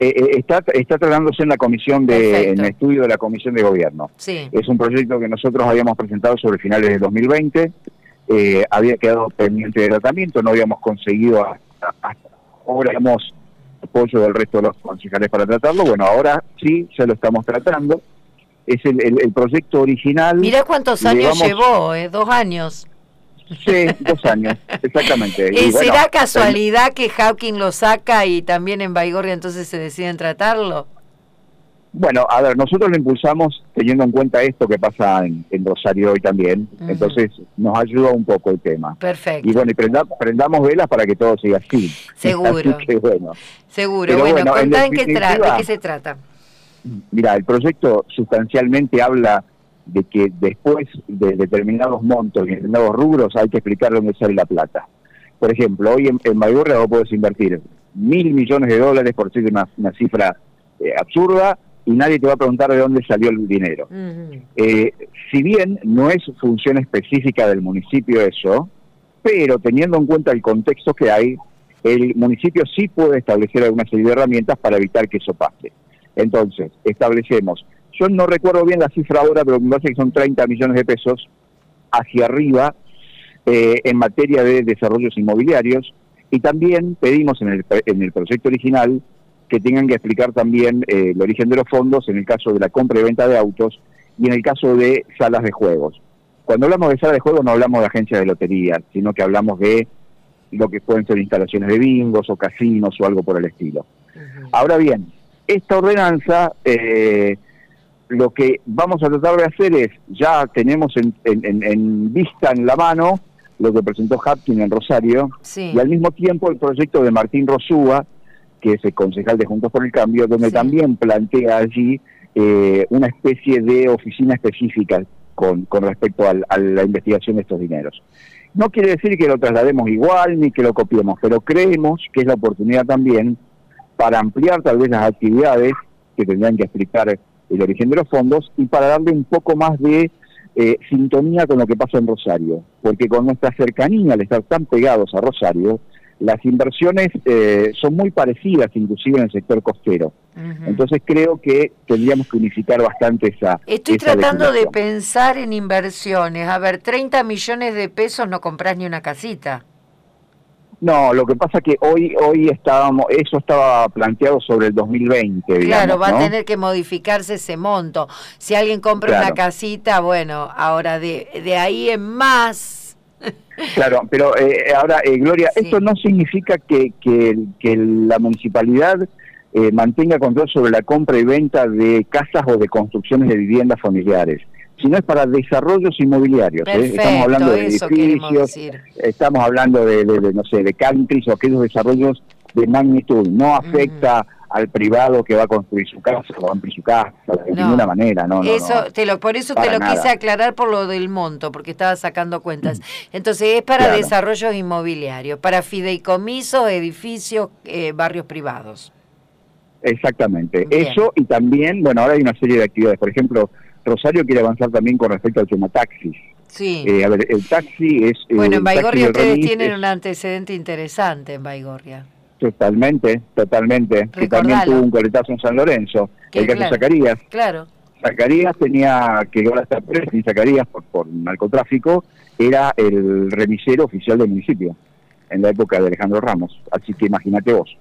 Está tratándose en la comisión en estudio de la Comisión de Gobierno. Sí. Es un proyecto que nosotros habíamos presentado sobre finales de 2020, había quedado pendiente de tratamiento, no habíamos conseguido hasta ahora hemos apoyo del resto de los concejales para tratarlo. Bueno, ahora sí, ya lo estamos tratando. Es el proyecto original. Mirá cuántos años llevó, 2 años. Sí, 2 años, exactamente. Y ¿será bueno, casualidad que Hawking lo saca y también en Baigorria entonces se deciden tratarlo? Bueno, a ver, nosotros lo impulsamos teniendo en cuenta esto que pasa en Rosario hoy también, entonces nos ayuda un poco el tema. Perfecto. Y bueno, y prendamos velas para que todo siga así. Seguro. Así que, bueno. Seguro. Pero bueno, contá de qué se trata. Mira, el proyecto sustancialmente habla de que después de determinados montos y determinados rubros hay que explicar dónde sale la plata. Por ejemplo, hoy en Baigorria vos podés invertir $1.000 millones, por decir una cifra absurda, y nadie te va a preguntar de dónde salió el dinero. Si bien no es función específica del municipio eso, pero teniendo en cuenta el contexto que hay, el municipio sí puede establecer alguna serie de herramientas para evitar que eso pase. Entonces, establecemos, yo no recuerdo bien la cifra ahora, pero me parece que son 30 millones de pesos hacia arriba en materia de desarrollos inmobiliarios, y también pedimos en el proyecto original que tengan que explicar también el origen de los fondos en el caso de la compra y venta de autos y en el caso de salas de juegos. Cuando hablamos de salas de juegos no hablamos de agencias de lotería, sino que hablamos de lo que pueden ser instalaciones de bingos o casinos o algo por el estilo. Ahora bien, esta ordenanza, lo que vamos a tratar de hacer es, ya tenemos en vista, en la mano, lo que presentó Hapkin en Rosario, y al mismo tiempo el proyecto de Martín Rosúa, que es el concejal de Juntos por el Cambio, donde también plantea allí una especie de oficina específica con respecto a la investigación de estos dineros. No quiere decir que lo traslademos igual ni que lo copiemos, pero creemos que es la oportunidad también para ampliar tal vez las actividades que tendrían que explicar el origen de los fondos y para darle un poco más de sintonía con lo que pasa en Rosario, porque con nuestra cercanía, al estar tan pegados a Rosario, las inversiones son muy parecidas, inclusive en el sector costero. Entonces creo que tendríamos que unificar bastante esa... Estoy tratando de pensar en inversiones. A ver, 30 millones de pesos no comprás ni una casita. No, lo que pasa es que hoy eso estaba planteado sobre el 2020, digamos, claro, va ¿no? a tener que modificarse ese monto. Si alguien compra una casita, bueno, ahora de ahí en más... Claro, pero ahora, Gloria, esto no significa que la municipalidad mantenga control sobre la compra y venta de casas o de construcciones de viviendas familiares, sino es para desarrollos inmobiliarios. Perfecto, estamos hablando de edificios, estamos hablando no sé, de countries o aquellos desarrollos de magnitud. No afecta al privado que va a construir su casa o va a ampliar su casa, de ninguna manera, por eso te lo quise aclarar por lo del monto, porque estaba sacando cuentas. Entonces es para desarrollos inmobiliarios, para fideicomisos, edificios, barrios privados. Exactamente, eso, y también, bueno, ahora hay una serie de actividades. Por ejemplo, Rosario quiere avanzar también con respecto al tema taxis. Sí. A ver, el taxi es... Bueno, en Baigorria ustedes tienen un antecedente interesante en Baigorria. Totalmente. Recordalo. Que también tuvo un coletazo en San Lorenzo. El caso de Zacarías. Claro. Zacarías tenía, que ahora está preso, y Zacarías por narcotráfico, era el remisero oficial del municipio, en la época de Alejandro Ramos. Así que imagínate vos.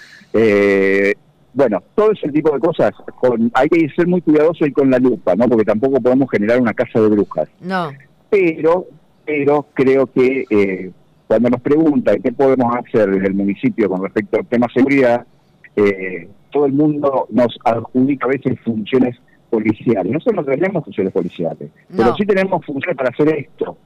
Bueno, todo ese tipo de cosas, hay que ser muy cuidadoso y con la lupa, ¿no? Porque tampoco podemos generar una casa de brujas. No. Pero creo que cuando nos preguntan qué podemos hacer desde el municipio con respecto al tema seguridad, todo el mundo nos adjudica a veces funciones policiales. Nosotros no tenemos funciones policiales, pero sí tenemos funciones para hacer esto.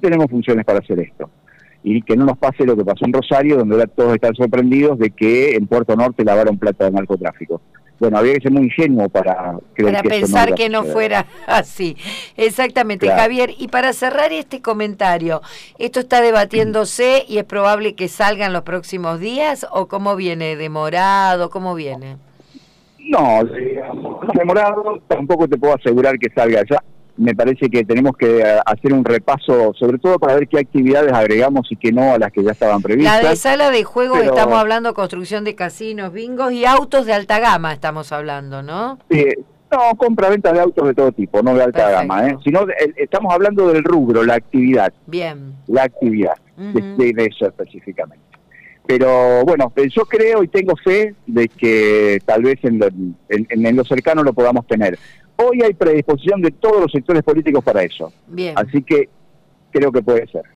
Y que no nos pase lo que pasó en Rosario, donde ahora todos están sorprendidos de que en Puerto Norte lavaron plata de narcotráfico. Bueno, había que ser muy ingenuo para creer que pensar eso que no fuera así. Exactamente, claro. Javier, y para cerrar este comentario, ¿esto está debatiéndose y es probable que salga en los próximos días o cómo viene? ¿Demorado? ¿Cómo viene? No, demorado, tampoco te puedo asegurar que salga ya. me parece que tenemos que hacer un repaso, sobre todo para ver qué actividades agregamos y qué no a las que ya estaban previstas. La de sala de juegos, estamos hablando construcción de casinos, bingos y autos de alta gama, estamos hablando, ¿no? Sí, no, compra-venta de autos de todo tipo, no de alta gama, sino estamos hablando del rubro, la actividad. Bien. La actividad, de eso específicamente. Pero bueno, yo creo y tengo fe de que tal vez en lo cercano lo podamos tener. Hoy hay predisposición de todos los sectores políticos para eso. Bien. Así que creo que puede ser.